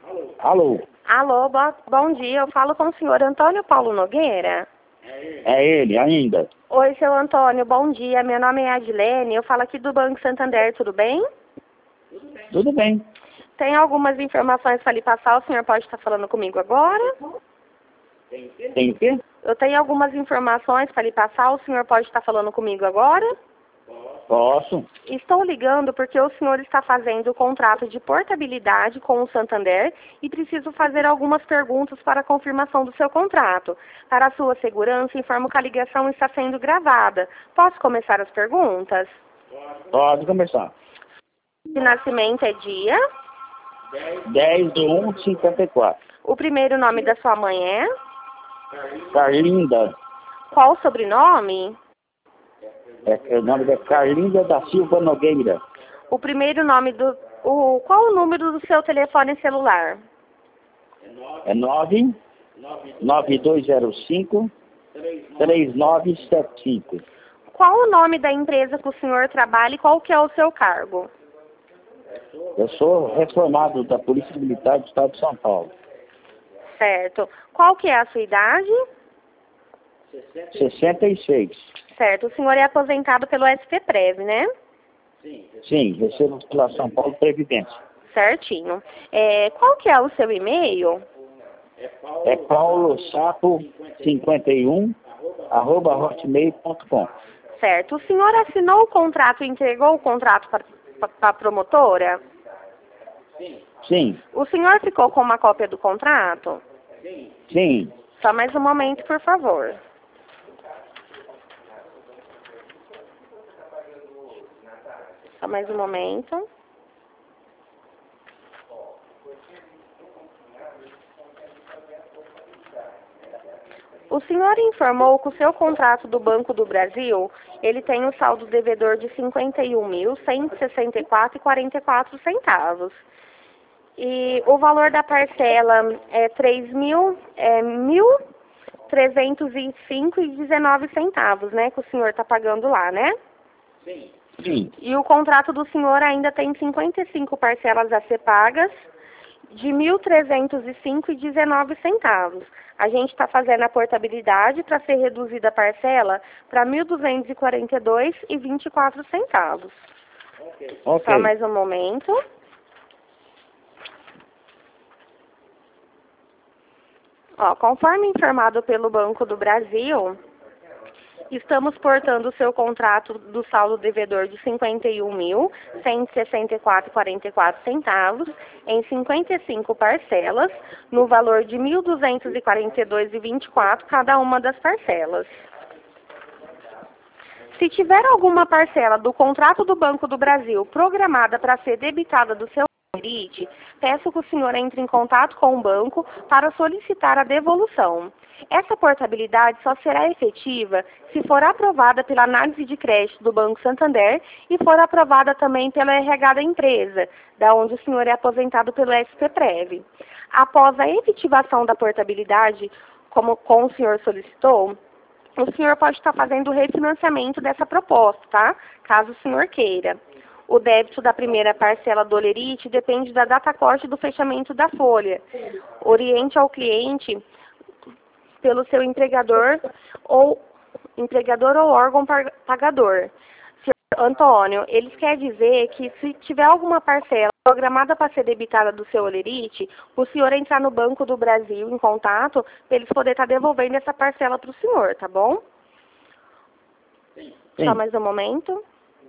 Alô, Alô, bom dia. Eu falo com o senhor Antônio Paulo Nogueira. é ele ainda? Oi, seu Antônio, bom dia. Meu nome é Adilene. Eu falo aqui do Banco Santander, tudo bem? Tudo bem. Tem algumas informações para lhe passar. O senhor pode estar falando comigo agora? Tem o quê? Eu tenho algumas informações para lhe passar. O senhor pode estar falando comigo agora? Posso? Estou ligando porque o senhor está fazendo o contrato de portabilidade com o Santander e preciso fazer algumas perguntas para a confirmação do seu contrato. Para a sua segurança, informo que a ligação está sendo gravada. Posso começar as perguntas? Pode começar. De nascimento é dia. 10/1/54. O primeiro nome da sua mãe é? Carlinda. Qual o sobrenome? O nome é Carlinda da Silva Nogueira. O primeiro nome do... qual o número do seu telefone celular? É 99205-3975. Qual o nome da empresa que o senhor trabalha e qual que é o seu cargo? Eu sou reformado da Polícia Militar do Estado de São Paulo. Certo. Qual que é a sua idade? 66. Certo. O senhor é aposentado pelo SPPrev, né? Sim, recebo pela São Paulo Previdência. Certinho. Qual que é o seu e-mail? É paulosapo51@hotmail.com. Certo. O senhor assinou o contrato e entregou o contrato para a promotora? Sim, O senhor ficou com uma cópia do contrato? sim. Só mais um momento, por favor. Só mais um momento. O senhor informou que o seu contrato do Banco do Brasil, ele tem um saldo devedor de R$ 51.164,44. E o valor da parcela é R$ 1.305,19, né? Que o senhor está pagando lá, né? Sim. E o contrato do senhor ainda tem 55 parcelas a ser pagas de R$ 1.305,19. A gente está fazendo a portabilidade para ser reduzida a parcela para R$ 1.242,24. Ok. Só mais um momento. Ó, conforme informado pelo Banco do Brasil, estamos portando o seu contrato do saldo devedor de R$ 51.164,44 em 55 parcelas, no valor de R$ 1.242,24 cada uma das parcelas. Se tiver alguma parcela do contrato do Banco do Brasil programada para ser debitada do seu Elite, peço que o senhor entre em contato com o banco para solicitar a devolução. Essa portabilidade só será efetiva se for aprovada pela análise de crédito do Banco Santander e for aprovada também pelo RH da empresa, da onde o senhor é aposentado pelo SPPrev. Após a efetivação da portabilidade, como o senhor solicitou, o senhor pode estar fazendo o refinanciamento dessa proposta, tá? Caso o senhor queira. O débito da primeira parcela do Olerite depende da data corte do fechamento da folha. Oriente ao cliente pelo seu empregador ou órgão pagador. Senhor Antônio, eles querem dizer que se tiver alguma parcela programada para ser debitada do seu Olerite, o senhor entrar no Banco do Brasil em contato, para eles poderem estar devolvendo essa parcela para o senhor, tá bom? Sim. Só mais um momento.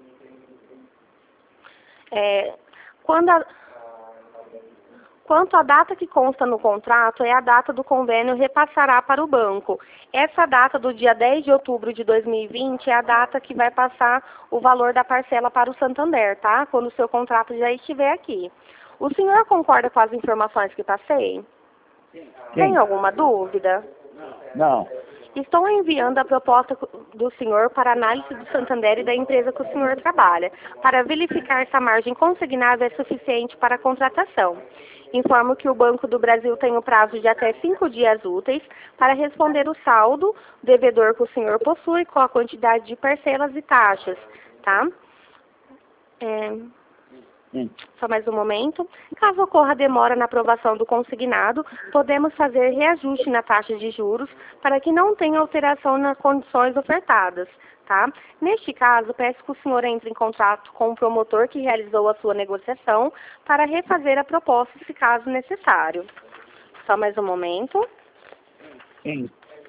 Quanto à data que consta no contrato, é a data do convênio repassará para o banco. Essa data do dia 10 de outubro de 2020 é a data que vai passar o valor da parcela para o Santander, tá? Quando o seu contrato já estiver aqui. O senhor concorda com as informações que passei? Sim. Tem alguma dúvida? Não. Estou enviando a proposta do senhor para análise do Santander e da empresa que o senhor trabalha, para verificar se a margem consignável é suficiente para a contratação. Informo que o Banco do Brasil tem o prazo de até 5 dias úteis para responder o saldo devedor que o senhor possui com a quantidade de parcelas e taxas, tá? Só mais um momento. Caso ocorra demora na aprovação do consignado, podemos fazer reajuste na taxa de juros para que não tenha alteração nas condições ofertadas, tá? Neste caso, peço que o senhor entre em contato com o promotor que realizou a sua negociação para refazer a proposta, se caso necessário. Só mais um momento. Sim.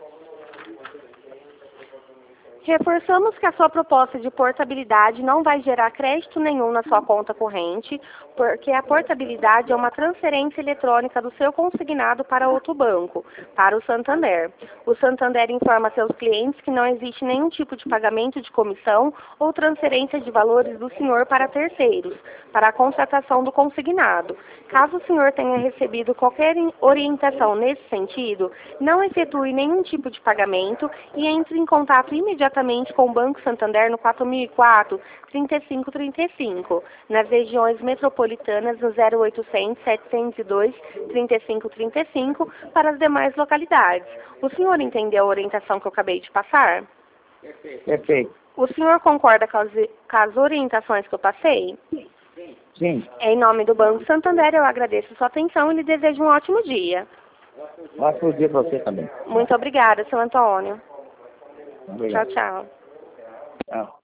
Reforçamos que a sua proposta de portabilidade não vai gerar crédito nenhum na sua conta corrente, porque a portabilidade é uma transferência eletrônica do seu consignado para outro banco, para o Santander. O Santander informa a seus clientes que não existe nenhum tipo de pagamento de comissão ou transferência de valores do senhor para terceiros, para a contratação do consignado. Caso o senhor tenha recebido qualquer orientação nesse sentido, não efetue nenhum tipo de pagamento e entre em contato imediatamente com o Banco Santander no 4004-3535, nas regiões metropolitanas no 0800-702-3535, para as demais localidades. O senhor entendeu a orientação que eu acabei de passar? Perfeito. O senhor concorda com as orientações que eu passei? Sim. Em nome do Banco Santander, eu agradeço a sua atenção e lhe desejo um ótimo dia. Ótimo dia para você também. Muito obrigada, seu Antônio. Obrigado. Tchau, tchau. Tchau.